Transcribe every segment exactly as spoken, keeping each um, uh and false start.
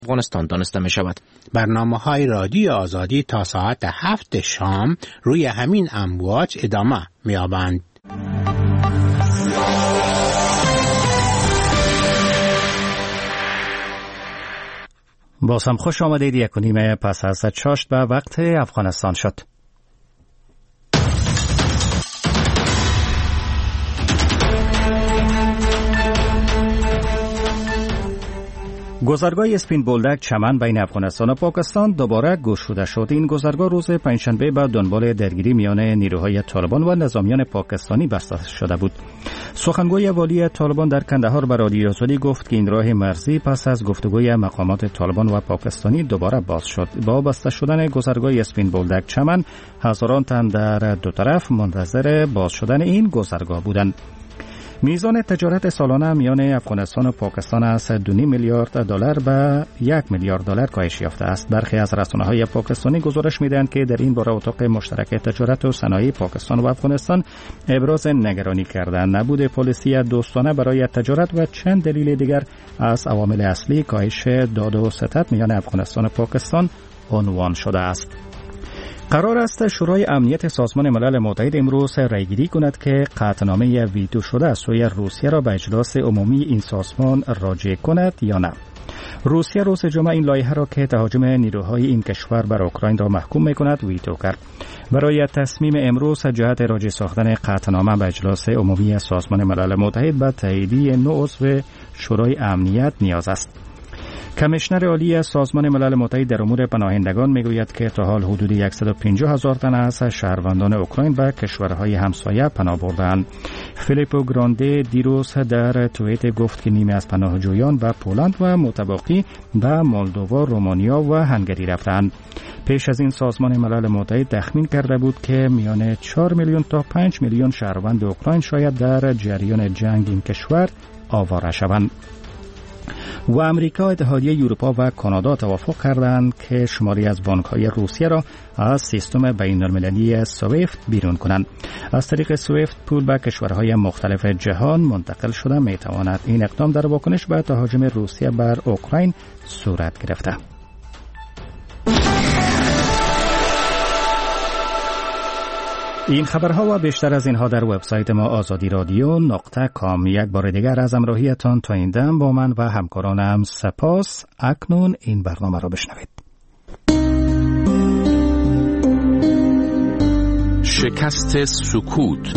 افغانستان دانسته می شود. برنامه‌های رادیو آزادی تا ساعت هفت شام روی همین امواج ادامه می‌یابند. باز هم خوش آمدید. یک و نیمه پس از چاشت به وقت افغانستان شد. گذرگاه اسپین بولدک چمن بین افغانستان و پاکستان دوباره گشوده شد. این گذرگاه روز پنجشنبه به دنبال درگیری میان نیروهای طالبان و نظامیان پاکستانی بسته شده بود. سخنگوی والی طالبان در کندهار به رادیو آزادی گفت که این راه مرزی پس از گفتگوی مقامات طالبان و پاکستانی دوباره باز شد. با بسته شدن گذرگاه اسپین بولدک چمن، هزاران تن در دو طرف منتظر باز شدن این گذرگاه بودند. میزان تجارت سالانه میان افغانستان و پاکستان از دو و نیم میلیارد دلار به یک میلیارد دلار کاهش یافته است. برخی از رسانه‌های پاکستانی گزارش می‌دهند که در این باره اتاق مشترک تجارت و صنایع پاکستان و افغانستان ابراز نگرانی کردند. نبود پالیسی دوستانه برای تجارت و چند دلیل دیگر از عوامل اصلی کاهش داد و ستد میان افغانستان و پاکستان عنوان شده است. قرار است شورای امنیت سازمان ملل متحد امروز رایگیری کند که قطعنامه ویتو شده از سوی روسیه را به اجلاس عمومی این سازمان راجع کند یا نه. روسیه روز جمعه این لایحه را که تهاجم نیروهای این کشور بر اوکراین را محکوم می‌کند ویتو کرد. برای تصمیم امروز جهت راجع ساختن قطعنامه به اجلاس عمومی سازمان ملل متحد به تایید نه عضو شورای امنیت نیاز است. کمیشنر عالی سازمان ملل متحد در امور پناهندگان میگوید که تا حال حدود صد و پنجاه هزار تن از شهروندان اوکراین به کشورهای همسایه پناه بردند. فیلیپو گرانده دیروز در توییت گفت که نیمه از پناهجویان به پولند و متباقی به مولدووا، رومانیا و هنگری رفتند. پیش از این سازمان ملل متحد تخمین کرده بود که میان چهار میلیون تا پنج میلیون شهروند اوکراین شاید در جریان جنگ این کشور آواره شوند. و امریکا، اتحادیه اروپا و کانادا توافق کردند که شماری از بانک‌های روسیه را از سیستم بین‌المللی سویفت بیرون کنند. از طریق سویفت پول به کشورهای مختلف جهان منتقل شده می‌تواند. این اقدام در واکنش به تهاجم روسیه بر اوکراین صورت گرفته. این خبرها و بیشتر از اینها در وبسایت ما آزادی رادیو نقطه کام. یک بار دیگر از همراهیتان تا این دم با من و همکارانم سپاس. اکنون این برنامه را بشنوید. شکست سکوت.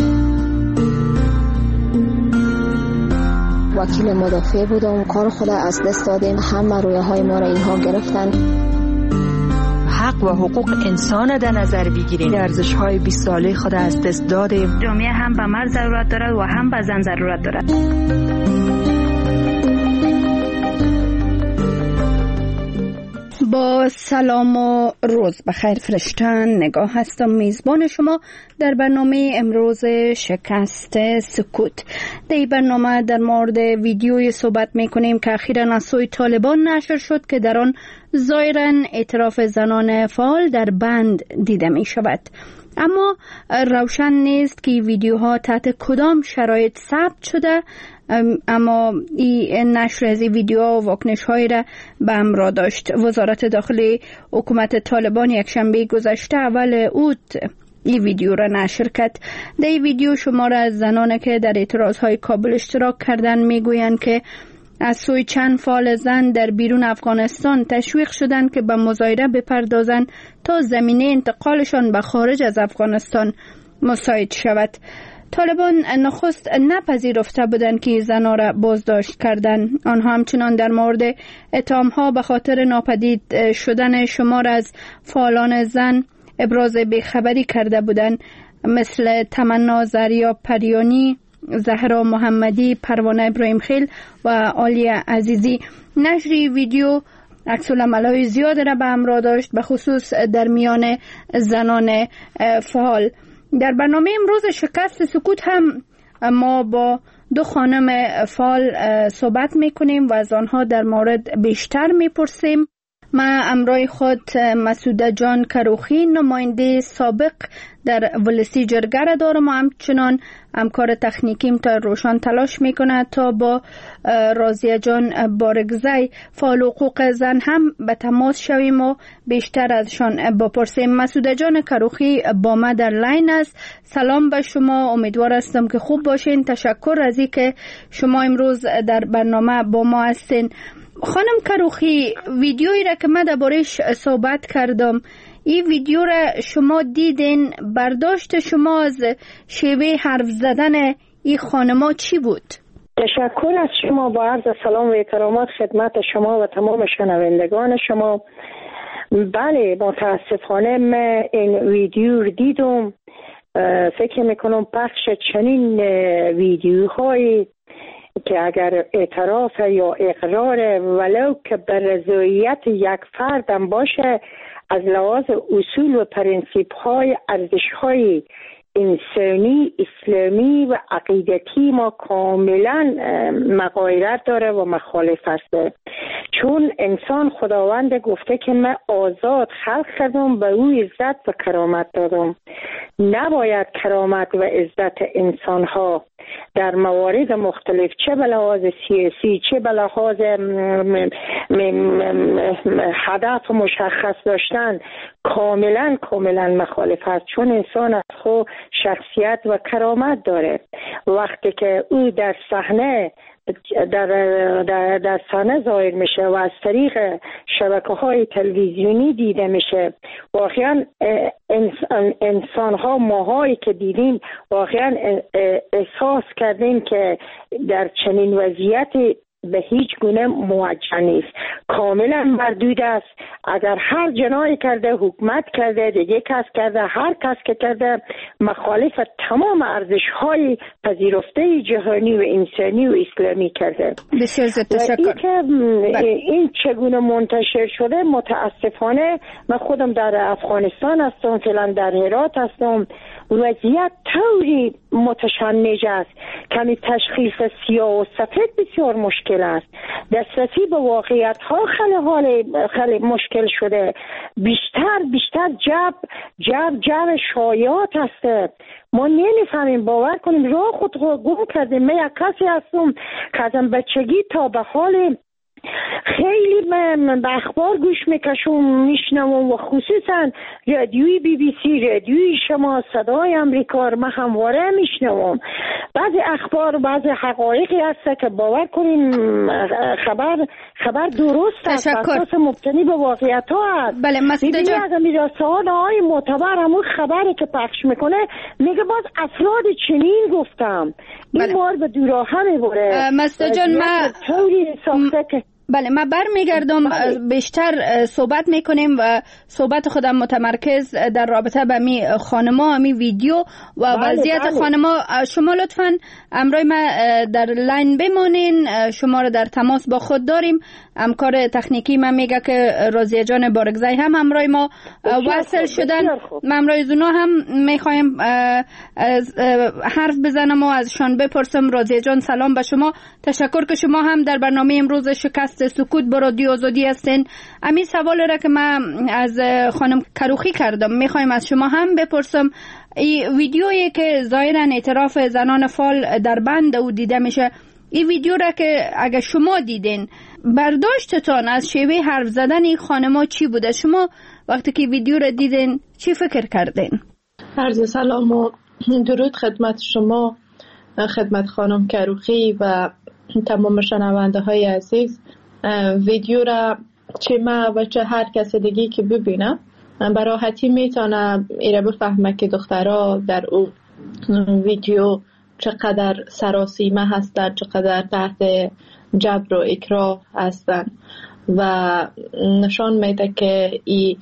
وکیل مدافع بودم، کار خود از دست دادیم، همه رویه های ما را اینها گرفتن. حق و حقوق انسان در نظر بگیریم. ارزش‌های بیست ساله خود از دست دادیم. جامعه هم به مرد ضرورت دارد و هم به زن ضرورت دارد. با سلام و روز بخیر فرشتن نگاه هستم، میزبان شما در برنامه امروز شکست سکوت. در این برنامه در مورد ویدیوی صحبت میکنیم که اخیراً از سوی طالبان نشر شد که در آن ظاهراً اعتراف زنان فعال در بند دیده می شود. اما روشن نیست که ویدیوها تحت کدام شرایط ثبت شده، اما این نشر از این ویدیوها و واکنش‌هایی را به همراه داشت. وزارت داخلی حکومت طالبان یکشنبه گذشته اول اوت این ویدیو را نشر کرد. در این ویدیو شمار از زنان که در اعتراضهای کابل اشتراک کردند میگویند که از سوی چند فعال زن در بیرون افغانستان تشویق شدند که به مظاهره بپردازند تا زمینه انتقالشان به خارج از افغانستان مساعد شود. طالبان نخست نپذیرفته بودند که زنان را بازداشت کردند. آنها همچنان در مورد اتهام‌ها به خاطر ناپدید شدن شمار از فعالان زن ابراز بیخبری کرده بودند، مثل تمنا زریا پریانی، زهرا محمدی، پروانه ابراهیم خیل و عالیه عزیزی. نشر ویدیو عکس‌العمل‌های زیاد را به همراه داشت، به خصوص در میان زنان فعال. در برنامه امروز شکست سکوت هم ما با دو خانم فعال صحبت میکنیم و از آنها در مورد بیشتر میپرسیم. ما امرای خود مسعود جان کروخی نماینده سابق در ولسی جرگه دارم و همچنان همکار تکنیکیم تا روشان تلاش میکنه تا با راضیه جان بارگزی فعال حقوق زن هم به تماس شویم و بیشتر ازشان بپرسیم. مسعود جان کروخی با ما در لاین است. سلام به شما، امیدوار هستم که خوب باشین. تشکر از این که شما امروز در برنامه با ما هستین. خانم کروخی، ویدیویی را که من درباره‌اش صحبت کردم، این ویدیو را شما دیدین، برداشت شما از شیوه حرف زدن این خانما چی بود؟ تشکر از شما، با عرض سلام و احترامات خدمت شما و تمام شنوندگان شما. بله، متاسفانه من این ویدیو رو دیدم. فکر میکنم پخش چنین ویدیوهایی که اگر اعتراف یا اقرار ولو که به رضایت یک فردم باشه، از لحاظ اصول و پرنسیپ های ارزش های انسانی، اسلامی و عقیدتی ما کاملا مغایرت داره و مخالف است. چون انسان خداوند گفته که من آزاد خلق کردم، به او عزت و کرامت دادم. نباید کرامت و عزت انسان ها در موارد مختلف، چه به لحاظ سیاسی چه به لحاظ هدف مشخص داشتن، کاملا کاملا مخالف است. چون انسان از خود شخصیت و کرامت داره. وقتی که او در صحنه در در در صحنه ظاهر میشه و از طریق شبکه‌های تلویزیونی دیده میشه، واقعا انسان انسان ها ماهایی که دیدیم واقعا احساس کردیم که در چنین وضعیتی به هیچ گونه موجه نیست، کاملا مردود است. اگر هر جنایی کرده، حکومت کرده، دیگه کس کرده، هر کس که کرده، مخالف تمام ارزش‌های پذیرفته جهانی و انسانی و اسلامی کرده. بسیار تشکر. این که این چگونه منتشر شده، متاسفانه من خودم در افغانستان هستم، فعلا در هرات هستم. وضعیت طوری متشنج است که تشخیص سیاه و سفید بسیار مشکل است. دسترسی به واقعیت ها خیلی حال خیلی مشکل شده. بیشتر بیشتر جب جب جب شایعات است. ما نمیفهمیم، باور کنیم راه خود گم کردیم. من یک کسی هستم که از بچگی تا به حال خیلی من به اخبار گوش میکشم، میشنوم و خصوصا رادیوی بی بی سی، رادیوی شما، صدای امریکا رو من همواره میشنوم. بعضی اخبار، بعضی حقایقی هست که باور کنیم خبر خبر درست است، اساس مبتنی به واقعیت ها هست. بله، مسعود جان، اگه میرسان های معتبر همون خبری که پخش میکنه میگه باز افراد چنین گفتم. این بله. بار به دوراهه میبره. مسعود جان، ما طوری ساخته که بله، ما برمیگردم. بیشتر صحبت میکنیم و صحبت خودم متمرکز در رابطه به می خانما، می ویدیو و وضعیت بله. خانما. شما لطفاً امروی ما در لاین بمانین، شما رو در تماس با خود داریم. همکار تکنیکی من میگه که راضیه جان بارگزی هم امروی ما وصل شدن. ما امروی زونا هم میخوایم حرف بزنم و ازشان بپرسم. راضیه جان، سلام به شما. تشکر که شما هم در برنامه امروز شکست سکوت با رادیو آزادی هستین. امی سوال را که من از خانم کروخی کردم میخوایم از شما هم بپرسم. این ویدیویی که ظاهرا اعتراف زنان فال در بند او دیده میشه، این ویدیو را که اگه شما دیدین، برداشتتان از شیوه حرف زدن این خانما چی بوده؟ شما وقتی که ویدیو را دیدین چی فکر کردین؟ عرض سلام و درود خدمت شما، خدمت خانم کروخی و تمام شنونده های عزیز. ویدیو را چه من و چه هر کس دیگی که ببینم به راحتی میتونه ایره بفهمه که دخترها در اون ویدیو چقدر سراسیمه هستن، چقدر تحت جبر و اکراه هستن و نشان میده که این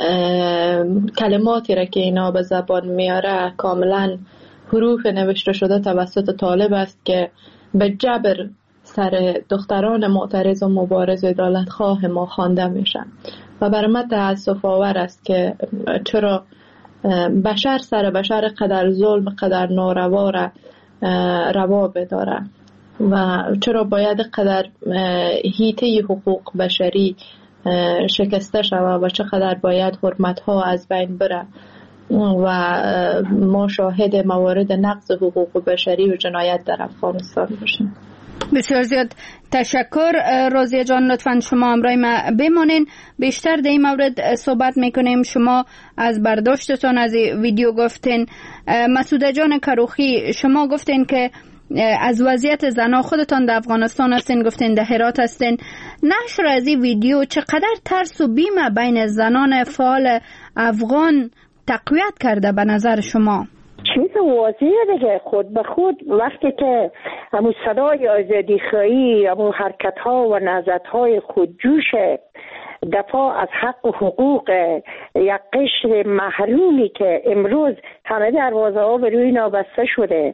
کلماتی را که اینا به زبان میاره کاملا حروف نوشته شده توسط طالب است که به جبر سر دختران معترض و مبارز عدالت خواه ما خوانده میشن و برای من تأسف آور است که چرا بشر سر بشر قدر ظلم، قدر ناروا را روا بداره و چرا باید قدر هیته حقوق بشری شکسته شود و چقدر باید حرمت ها از بین بره و ما شاهد موارد نقض حقوق بشری و جنایت در افغانستان باشیم. بسیار زیاد تشکر راضیه جان، لطفاً شما همراه ما بمانین، بیشتر در این مورد صحبت میکنیم. شما از برداشتتان از ویدیو گفتین. مسعوده جان کروخی، شما گفتین که از وضعیت زنها خودتان در افغانستان هستین، گفتین در هرات هستین. نشر از این ویدیو چقدر ترس و بیم بین زنان فعال افغان تقویت کرده به نظر شما؟ چیز واضحه دیگه، خود به خود وقتی که همون صدای آزادی خواهی، همون حرکت ها و نهضت های خودجوش دفاع از حق و حقوق یک قشر محرومی که امروز همه دروازه ها به روی نابسته شده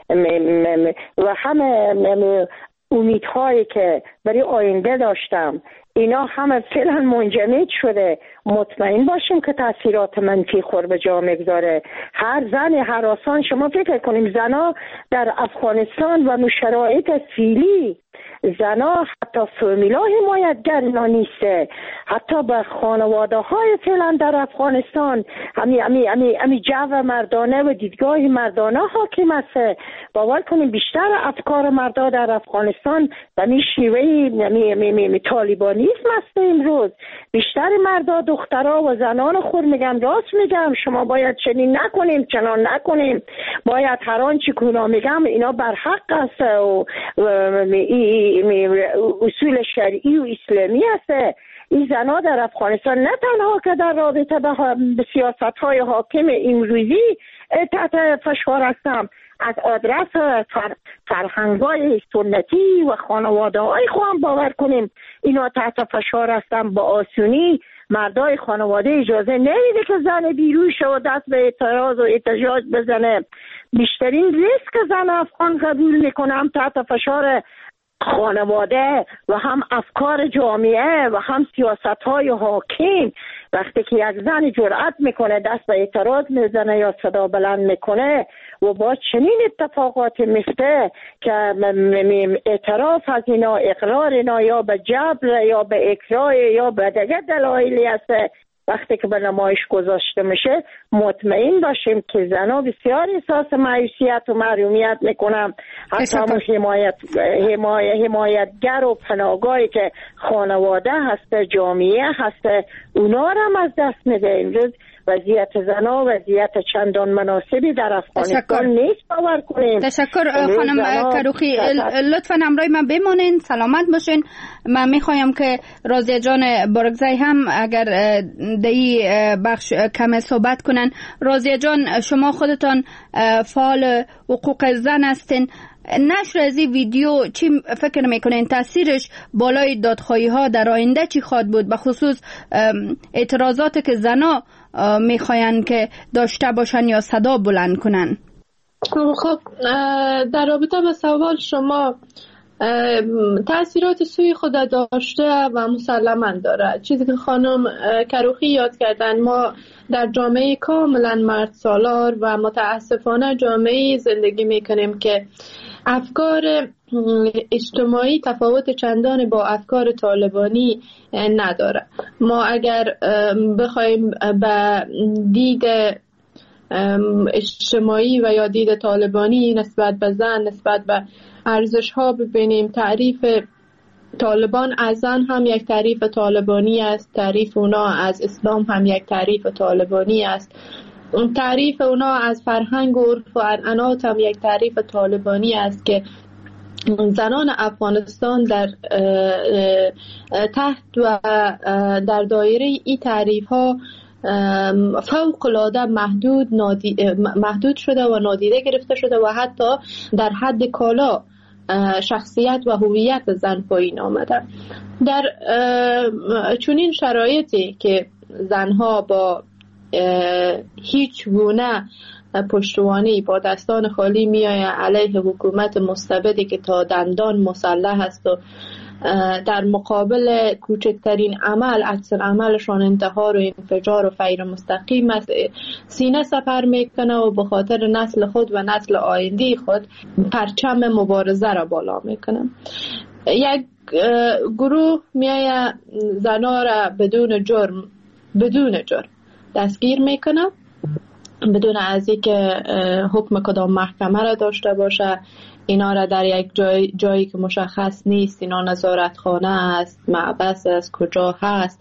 و همه امیدهایی که برای آینده داشتم اینا همه فعلا منجمد شده، مطمئن باشیم که تاثیرات منفی خور به جا میگذاره. هر زن هراسان، شما فکر کنیم زنا در افغانستان و شرایط فعلی زنا حتی فامیلا حمایتگر اینا نیسته، حتی به خانواده های فعلا در افغانستان همی همی همی همی جو مردانه و دیدگاه مردانه حاکم است. باور کنیم بیشتر افکار مردا در افغانستان به می شیوه می می می می طالبانیسم است. امروز بیشتر مردا دخترها و زنان خود میگم راست میگم، شما باید چنین نکنیم چنان نکنیم، باید هر آنچه که اونا میگم اینا بر حق است و, و اصول شرعی و اسلامی است. این زنها در افغانستان نه تنها که در رابطه به سیاست های حاکم امروزی تحت فشار هستم، از آدرس فر، فرهنگای سنتی و خانواده های خواهم باور کنیم اینا تحت فشار هستم. با آسونی مردای خانواده اجازه نمیده که زن بیروی و دست به اعتراض و احتجاج بزنه. بیشترین ریسک زن افغان قبول میکنم تحت فشار خانواده و هم افکار جامعه و هم سیاست های حاکم. وقتی که یک زن جرأت میکنه دست به اعتراض میزنه یا صدا بلند میکنه و با چنین اتفاقات میفته که اعتراف از اینا، اقرار اینا یا به جبر یا به اکراه یا به دیگه دلایلی هست، وقتی که به نمایش گذاشته میشه مطمئن باشیم که زنها بسیار احساس مایوسیت و محرومیت میکنم. حتی همون حمایت حمایت حمایتگر و پناهگاهی که خانواده هست، جامعه هست، اونا رو هم از دست میده. امروز وضعیت زنها وضعیت چندان مناسبی در افغانستان نیست باور کنیم. تشکر خانم کروخی، لطفا همراه من بمانین، سلامت باشین. من میخوایم که راضیه جان بارگزای هم اگر دی بخش کم صحبت کنن. راضیه جان، شما خودتان فعال حقوق زن هستین، نشر از این ویدیو چی فکر میکنین تاثیرش بالای دادخواهی ها در آینده چی خواهد بود، به خصوص اعتراضات که زنا میخواین که داشته باشن یا صدا بلند کنن؟ خب در رابطه با سوال شما، تأثیرات سوی خود داشته و مسلماً داره. چیزی که خانم کروخی یاد کردن، ما در جامعه کاملا مرد سالار و متاسفانه جامعه زندگی میکنیم که افکار اجتماعی تفاوت چندان با افکار طالبانی نداره. ما اگر بخوایم به دید اجتماعی و یا دید طالبانی نسبت به زن، نسبت به ارزش ها ببینیم، تعریف طالبان از زن هم یک تعریف طالبانی است، تعریف اونا از اسلام هم یک تعریف طالبانی است، اون تعریف اونا از فرهنگ و عرف و عنعنات هم یک تعریف طالبانی است که زنان افغانستان در تحت و در دایره ای تعریف ها فوق العاده محدود محدود شده و نادیده گرفته شده و حتی در حد کالا شخصیت و هویت زن پایین آمده. در چنین شرایطی که زنها با هیچ گونه پشتوانی با دستان خالی میآید علیه حکومت مستبدی که تا دندان مسلح است و در مقابل کوچکترین عمل عکس عملشان انتحار و انفجار و فیر مستقیم است، سینه سپر میکنه و به خاطر نسل خود و نسل آینده خود پرچم مبارزه را بالا میکنه. یک گروه میایه زنا را بدون جرم بدون جرم دستگیر میکنه، بدون از اینکه حکم کدام محکمه را داشته باشه. اینا را در یک جای جایی که مشخص نیست، اینا نظارتخانه است، محبس است، کجا هست،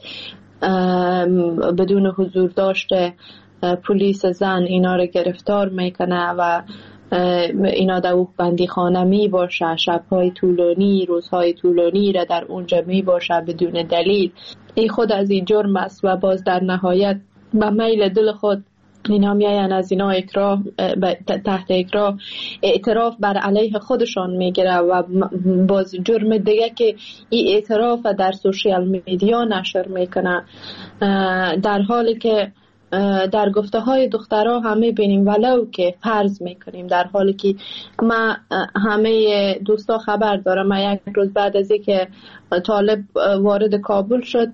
بدون حضور داشته پلیس زن اینا را گرفتار میکنه و اینا در اوه بندی خانه می باشه، شبهای طولانی روزهای طولانی را در اونجا می باشه بدون دلیل. این خود از این جرم است و باز در نهایت به میل دل خود اینا میاین از اینا اکراه تحت اکراه اعتراف بر علیه خودشان میگیره و باز جرم دیگه که این اعتراف در سوشیال میدیا نشر میکنه، در حالی که در گفته های دخترها همه بینیم ولو که فرض میکنیم، در حالی که من همه دوستا خبر دارم، من یک روز بعد از اینکه طالب وارد کابل شد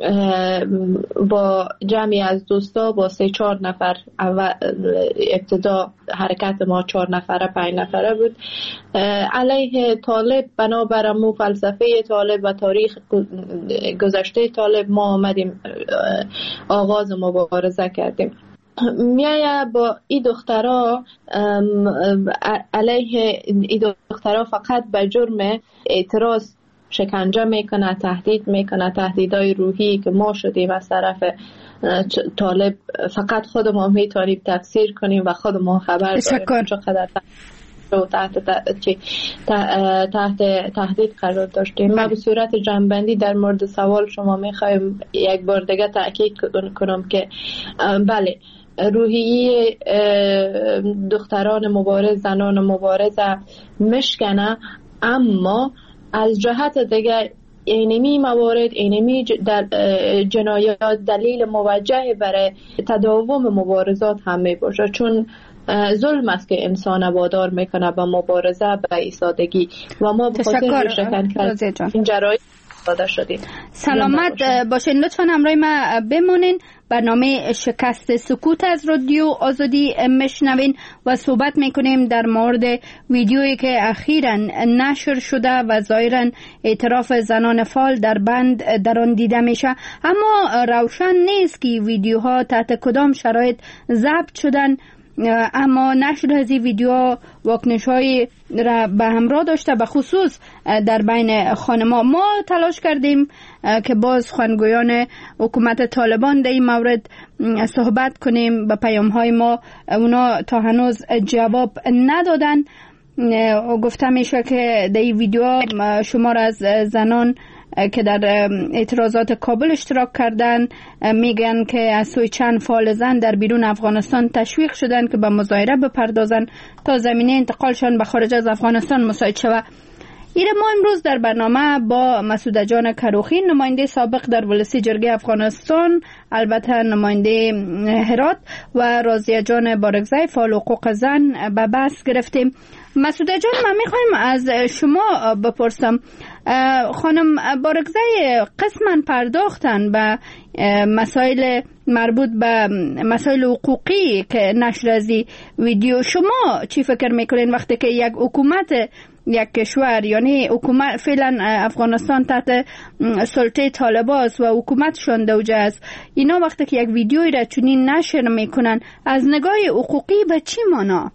با جمعی از دوستا با سه چهار نفر، ابتدا حرکت ما چهار نفره پنج نفره بود، علیه طالب بنابر مو فلسفه طالب و تاریخ گذشته طالب ما آمدیم آغاز مبارزه کردیم. میایه با این دخترها علیه این دخترها فقط به جرم اعتراض شکنجه میکنه، تهدید میکنه، تهدیدهای روحی که ما شدیم از طرف طالب فقط خودمون میتونیم تفسیر کنیم و خودمون خبر داریم چقدر تحت تحت تهدید قرار داشتیم. ما به صورت جنبندی در مورد سوال شما میخوایم یک بار دیگه تاکید کنم که بله، روحیه دختران مبارز، زنان مبارز مشکنه، اما از جهت دیگه اینمی موارد، اینمی جنایات دلیل موجه برای تداوم مبارزات هم می باشه، چون ظلم است که انسان وادار میکنه به مبارزه به ایستادگی و ما به خاطر شکن کردن این جرایم داده شدیم. سلامت باشین، لطفاً همراه ما بمونین. برنامه شکست سکوت از رادیو آزادی میشنوین و صحبت میکنیم در مورد ویدیویی که اخیراً نشر شده و ظاهراً اعتراف زنان فعال در بند در آن دیده میشه، اما روشن نیست که ویدیوها تحت کدام شرایط ضبط شدن، اما نشر از این ویدیو واکنش‌های را به همراه داشته، به خصوص در بین خانم‌ها. ما تلاش کردیم که باز خوانگویان حکومت طالبان در این مورد صحبت کنیم، به پیام‌های ما اونا تا هنوز جواب ندادن. گفته میشه که در این ویدیو شمار از زنان که در اعتراضات کابل اشتراک کردن میگن که از سوی چند فعال زن در بیرون افغانستان تشویق شدن که به مظاهره بپردازن تا زمینه انتقالشان به خارج از افغانستان مساعد شود. ایره ما امروز در برنامه با مسعوده جان کروخی، نماینده سابق در ولسی جرگه افغانستان، البته نماینده هرات، و راضیه جان بارگزی فعال حقوق زن به بحث گرفتیم. مسعوده جان، من میخوایم از شما بپرسم، خانم بارگزی قسماً پرداختن به مسائل مربوط به مسائل حقوقی که نشر از ویدیو. شما چی فکر میکنین وقتی که یک حکومت یک کشور، یعنی حکومت فعلا افغانستان تحت سلطه طالباست و حکومتشان دوجه است، اینا وقتی که یک ویدیویی را چنین نشر میکنن، از نگاه حقوقی به چی معنا؟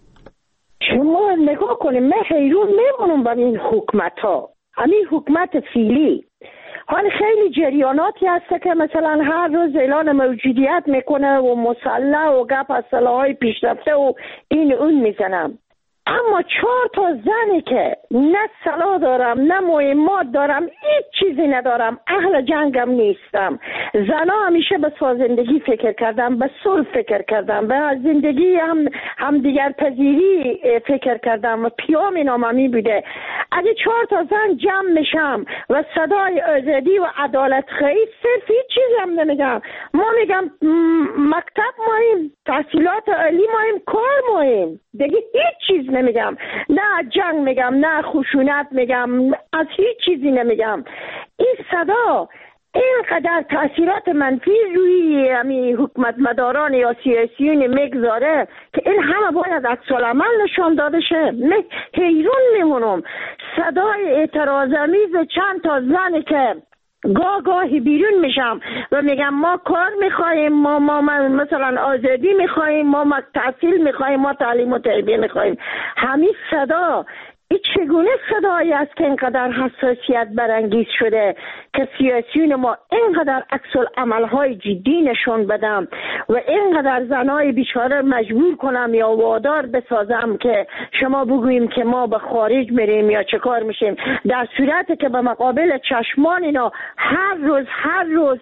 شما نگاه کنید، من حیرون میمونم با این حکومت ها، همین حکومت فعلی. حال خیلی جریاناتی هست که مثلا هر روز اعلان موجودیت میکنه و مسلح و گپ از سلاحهای پیشرفته و این اون میزنم، اما چهار تا زنی که نه سلاح دارم نه مهمات دارم، هیچ چیزی ندارم، اهل جنگم نیستم، زنا همیشه به سازندگی فکر کردم، به صلح فکر کردم، به زندگی هم هم دیگر پذیری فکر کردم و پیام ناممی بوده. اگه چهار تا زن جمع میشم و صدای آزادی و عدالت خواهی، صرف هیچ چیزی هم نمیگم. ما میگم مکتب مهم، تحصیلات عالی مهم، کار مهم، دیگه هیچ چیز نمیگم، نه جنگ میگم، نه خشونت میگم، از هیچ چیزی نمیگم. این صدا اینقدر تاثیرات منفی روی همین حکومت مداران یا سیاسیون میگذاره که این همه باید عکس العمل نشان داده شه. حیران میمونم صدای اعتراض‌آمیز چند تا زنی که گاه گاهی بیرون میشم و میگم ما کار میخوایم، ما ما مثلا آزادی میخوایم، ما, ما تحصیل میخوایم، ما تعلیم و تربیه میخوایم. همین صدا این چگونه صدایی است که اینقدر حساسیت برانگیز شده که سیاسیون ما اینقدر عکس العمل‌های جدی نشون بدم و اینقدر زنای بیچاره مجبور کنم یا وادار بسازم که شما بگوییم که ما به خارج میریم یا چه کار میشیم، در صورتی که به مقابل چشمان اینا هر روز هر روز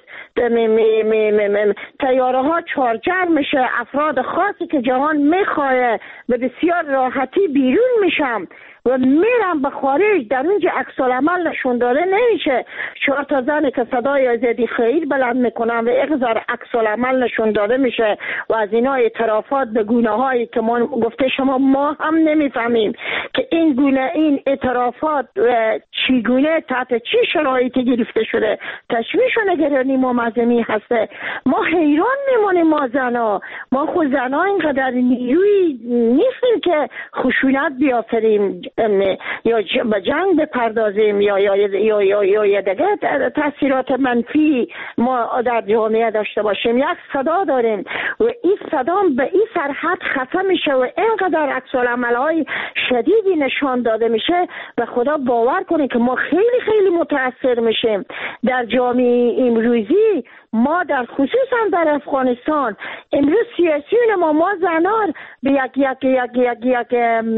تیاره ها چارجر میشه. افراد خاصی که جهان میخواه به بسیار راحتی بیرون میشم و میرم به خارج، در اونجا عکس العمل نشون داده نمیشه. چهار تا زنی که صدای آزادی خیر بلند میکنن و اقذار عکس العمل نشون داده میشه و از اینا اعترافات به گونه هایی که ما گفته شما ما هم نمیفهمیم که این گونه این اعترافات چگونه تحت چی شرایطی گرفته شده، تشویش و نگرانی ما مزمی هسته. ما حیران میمونیم. ما زنا ما خود زنا اینقدر نیروی نیستیم که خشونت بیافریم یا به جنگ بپردازیم یا یا یا یا یا, یا دیگه تاثیرات منفی ما در جامعه داشته باشیم. یک صدا داریم و این صدا به این سرحد خفه میشه و اینقدر عکس العمل‌های شدیدی نشان داده میشه به خدا باور کنید که ما خیلی خیلی متاثر میشیم. در جامعه امروزی ما در خصوصا در افغانستان امروز سیاسیون ما ما زنان به یک یک یک یک یک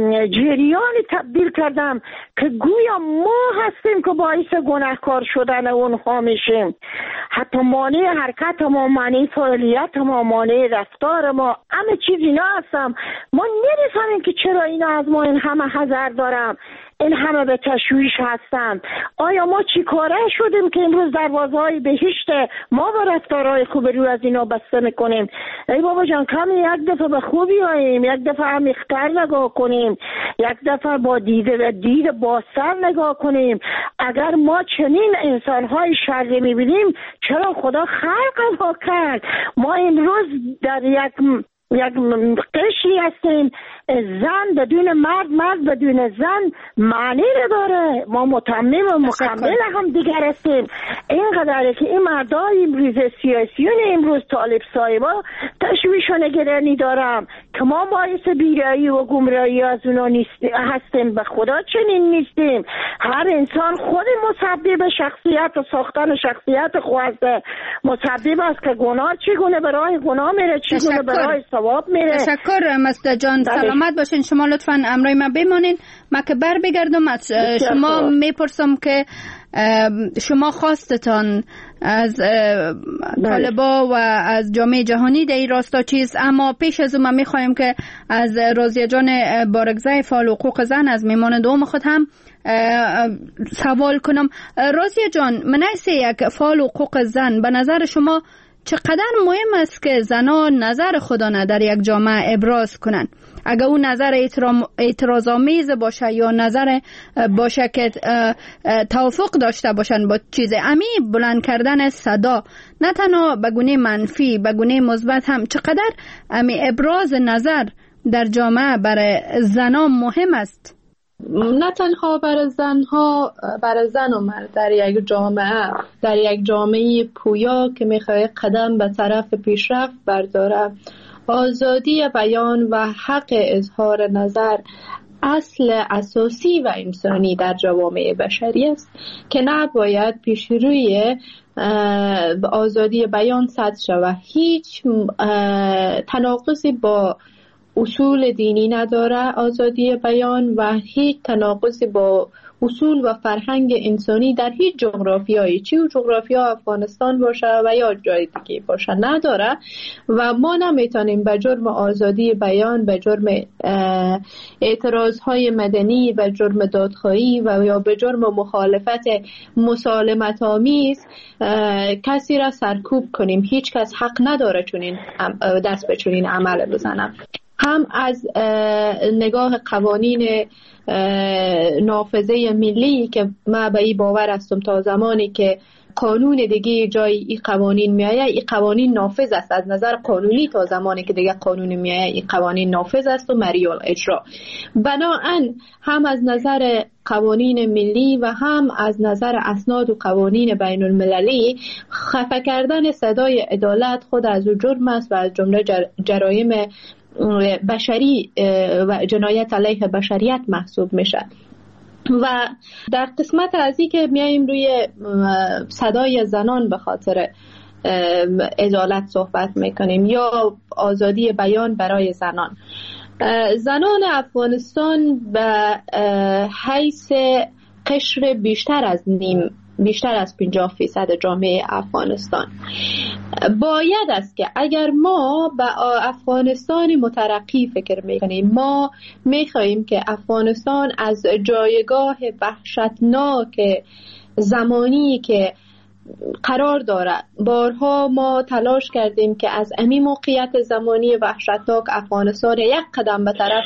جریانی تبدیل کردم که گویا ما هستیم که باعث گناهکار شدن اونها میشیم. حتی مانع حرکت ما، مانع فعالیت ما، مانع رفتار ما، همه چیز اینا هستم. ما نمیفهمیم که چرا اینا از ما این همه حذر دارم، این همه به تشویش هستند. آیا ما چی کاره شدیم که امروز دروازه‌های بهشت ما با رفتارهای خوب رو از اینا بسته میکنیم؟ ای بابا جان کمی یک دفعه به خوبی آییم، یک دفعه عمیق‌تر نگاه کنیم، یک دفعه با دید دید بازتر نگاه کنیم. اگر ما چنین انسان‌های شرقی میبینیم چرا خدا خلق ما کرد؟ ما امروز در یک یک قشری هستیم، زن بدون مرد، مرد بدون زن معنی داره. ما متمم و مکمل هم دیگر هستیم. اینقدره که این مردای امروز سیاسیون امروز طالب صاحبا تشویش و نگرانی دارم که ما باعث بیرایی و گمراهی از اونا هستیم. به خدا چنین نیستیم. هر انسان خود مسبب شخصیت و ساختن شخصیت خواسته، مسبب است که گناه چگونه به راه گناه میره، چگونه به راه ثواب میره. تشکر مستر جان. سلامت باشین. شما لطفاً امرای من بمانین. من که بر بگردم از شما میپرسم که شما خواستتان از طالبا و از جامعه جهانی در این راستا چیز، اما پیش از اون من میخوایم که از راضیه جان بارگزای فعال حقوق زن از میمان دوم خود هم سوال کنم. راضیه جان، من ایسه یک فعال حقوق زن، به نظر شما چقدر مهم است که زنان نظر خودانه در یک جامعه ابراز کنند؟ اگر اون نظر اعتراض‌آمیز باشه یا نظر باشه که توافق داشته باشن با چیز امی بلند کردن صدا، نه تنها به گونه منفی به گونه مثبت هم، چقدر امی ابراز نظر در جامعه برای زنان مهم است؟ نه تنها برای زنها، برای زن و مرد در یک جامعه، در یک جامعه پویا که میخواد قدم به طرف پیشرفت برداره، آزادی بیان و حق اظهار نظر اصل اساسی و انسانی در جوامع بشری است که نباید پیش روی آزادی بیان سد شود. هیچ تناقضی با اصول دینی نداره آزادی بیان و هیچ تناقضی با اصول و فرهنگ انسانی در هیچ جغرافیایی، چی و جغرافیا افغانستان باشه و یا جای دیگه باشه، نداره. و ما نمیتونیم به جرم آزادی بیان، به جرم اعتراضهای مدنی، به جرم دادخواهی و یا به جرم مخالفت مسالمت آمیز کسی را سرکوب کنیم. هیچ کس حق نداره چنین دست به چنین عمل بزنه. هم از نگاه قوانین نافذه ملی که ما به این باور هستم تا زمانی که قانون دیگه جای این قوانین میآید، این قوانین نافذ است از نظر قانونی. تا زمانی که دیگه قانون میآید این قوانین نافذ است و مریال اجرا. بنابراین هم از نظر قوانین ملی و هم از نظر اسناد و قوانین بین المللی خفه کردن صدای عدالت خود از او جرم است و از جمله جرایم بشری و جنایت علیه بشریت محسوب میشه. و در قسمت از این که میاییم روی صدای زنان به خاطر عدالت صحبت میکنیم یا آزادی بیان برای زنان، زنان افغانستان به حیث قشر بیشتر از نیم بیشتر از پنجاه فیصد جامعه افغانستان باید است که اگر ما به افغانستان مترقی فکر میکنیم، ما میخواهیم که افغانستان از جایگاه وحشتناک زمانی که قرار دارد، بارها ما تلاش کردیم که از امی موقعیت زمانی وحشتناک افغانستان یک قدم به طرف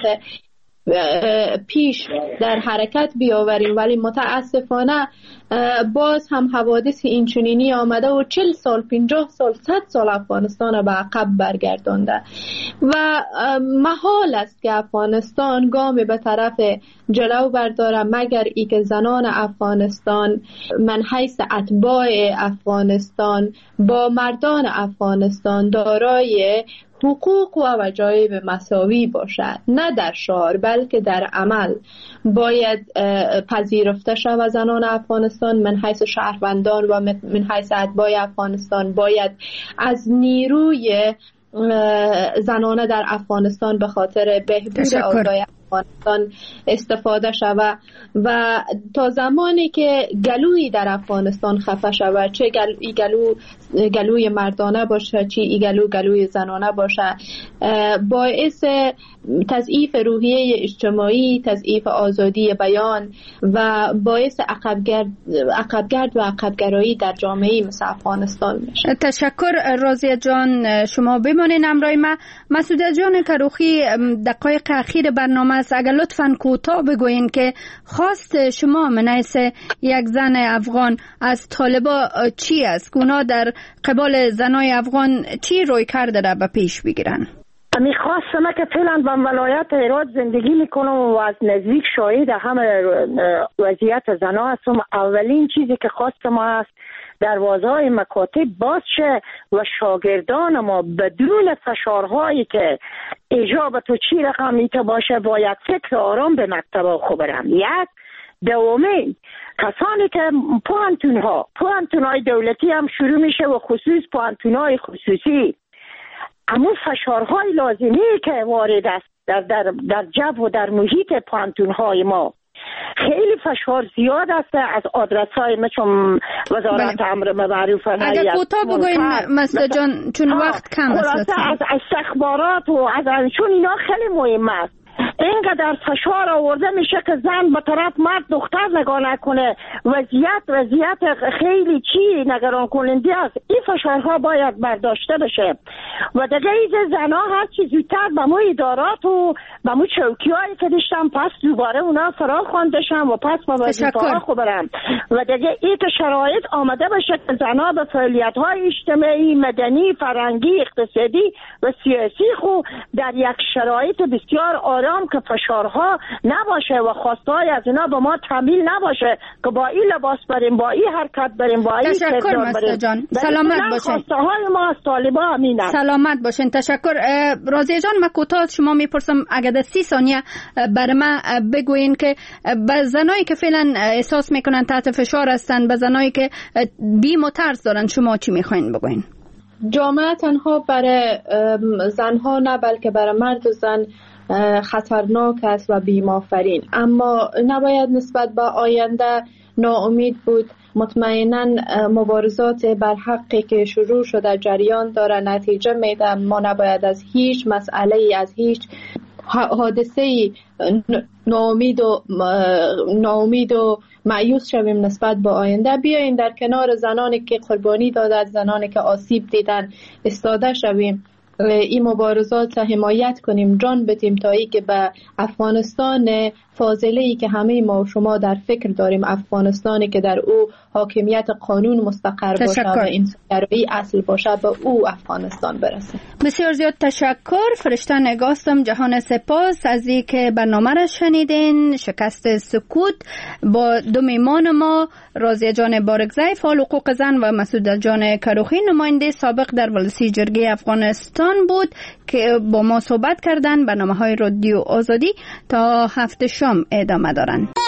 پیش در حرکت بیاوریم، ولی متاسفانه باز هم حوادث اینچنینی آمده و چل سال، پنجاه سال، صد سال افغانستان به عقب برگردانده و محال است که افغانستان گام به طرف جلو برداره مگر ای که زنان افغانستان من حیث اتباع افغانستان با مردان افغانستان دارای حقوق و وجایب مساوی باشد، نه در شعار بلکه در عمل باید پذیرفته شود. زنان افغانستان من حیث شهروندان و من حیث اتباع افغانستان باید از نیروی زنانه در افغانستان به خاطر بهبود اوضاع افغانستان استفاده شود و تا زمانی که گلوی در افغانستان خفه شود، چه گل... ای گلو گلوی مردانه باشه چه ای گلو گلوی زنانه باشه، باعث تضعیف روحیه اجتماعی، تضعیف آزادی بیان و باعث عقبگرد عقبگرد و عقبگرایی در جامعه مثل افغانستان میشه. تشکر راضیه جان، شما بمانین همراه ما. مسعوده جان کروخی، دقایق اخیر برنامه است، اگر لطفاً کوتاه بگوین که خواست شما من حیث یک زن افغان از طالبا چی است؟ اونا در قبال زنای افغان چی روی کرده را به پیش بگیرن؟ میخواستم که فعلا به ولایت هرات زندگی میکنم و از نزدیک شاهد همه وضعیت زنا هستم. اولین چیزی که خواستم است دروازه‌های مکاتب باز شه و شاگردان ما بدون فشارهایی که اجابه تو چی رقم میته باشه باید فکر آرام به مکتب خو برم. یک دومین کسانی که پوانتون ها پوانتون های دولتی هم شروع میشه و خصوص پوانتون های خصوصی، اما فشارهای لازمی که وارد است در, در, در جو و در محیط پوانتون های ما خیلی فشار زیاد است از آدرس های ما، چون وزارت امر معروف و نهی اگر کوتاه بگوین مسعود جان چون وقت کم است. از استخبارات و از چون اینا خیلی مهم است. اینقدر فشار آورده میشه که زن به طرف مرد دختر نگاه نکنه، وضعیت وضعیت خیلی چی نگران کننده است. این فشارها باید برداشته بشه و دیگه ایز زنها هر چی زودتر به مو ادارات و به مو چوکی هایی که داشتم پس دوباره اونا فرا خواندشم و پس به وظیفه ها خو برم و دیگه این که شرایط آمده بشه که زنها به فعالیت های اجتماعی، مدنی، فرهنگی، اقتصادی و سیاسی خو در یک شرایط بسیار آرام که فشارها نباشه و خواستهای از اینا به ما تحمیل نباشه که با این لباس بریم، با این حرکت بریم، با این تشکر مسعود جان، سلامت باشین. خواستهای ما از طالبا همینه. سلامت باشین. تشکر. راضیه جان، من کوتاه شما میپرسم اگر در سی ثانیه بر من بگوین که به زنایی که فعلا احساس میکنن تحت فشار هستن، به زنایی که بیم و ترس دارن، شما چی میخواین بگوین؟ جامعه تنها برای زنها نه بلکه برای مرد و زن خطرناک است و بیمافرین، اما نباید نسبت به آینده ناامید بود. مطمئنا مبارزات بر حقی که شروع شده جریان داره، نتیجه میده. ما نباید از هیچ مسئله ای، از هیچ حادثه ای ناامید و ناامید و مایوس شویم نسبت به آینده. بیاین در کنار زنانی که قربانی دادن، زنانی که آسیب دیدن ایستاده شویم این مبارزات حمایت کنیم، جان بدیم تا ای که به افغانستان فاضله ای که همه ما و شما در فکر داریم، افغانستانی که در او حاکمیت قانون مستقر باشه و انسانگرایی اصل باشه، به او افغانستان برسه. بسیار زیاد تشکر. فرشته نگاستم جهان سپاس از این که برنامه را شنیدین. شکست سکوت با دو میمان ما، راضیه جان بارگزی فعال حقوق زن و مسعود جان کروخی نماینده سابق در ولسی جرگه افغانستان بود که با ما صحبت کردن. برنامه های رادیو آزادی تا هفته شام ادامه دارند.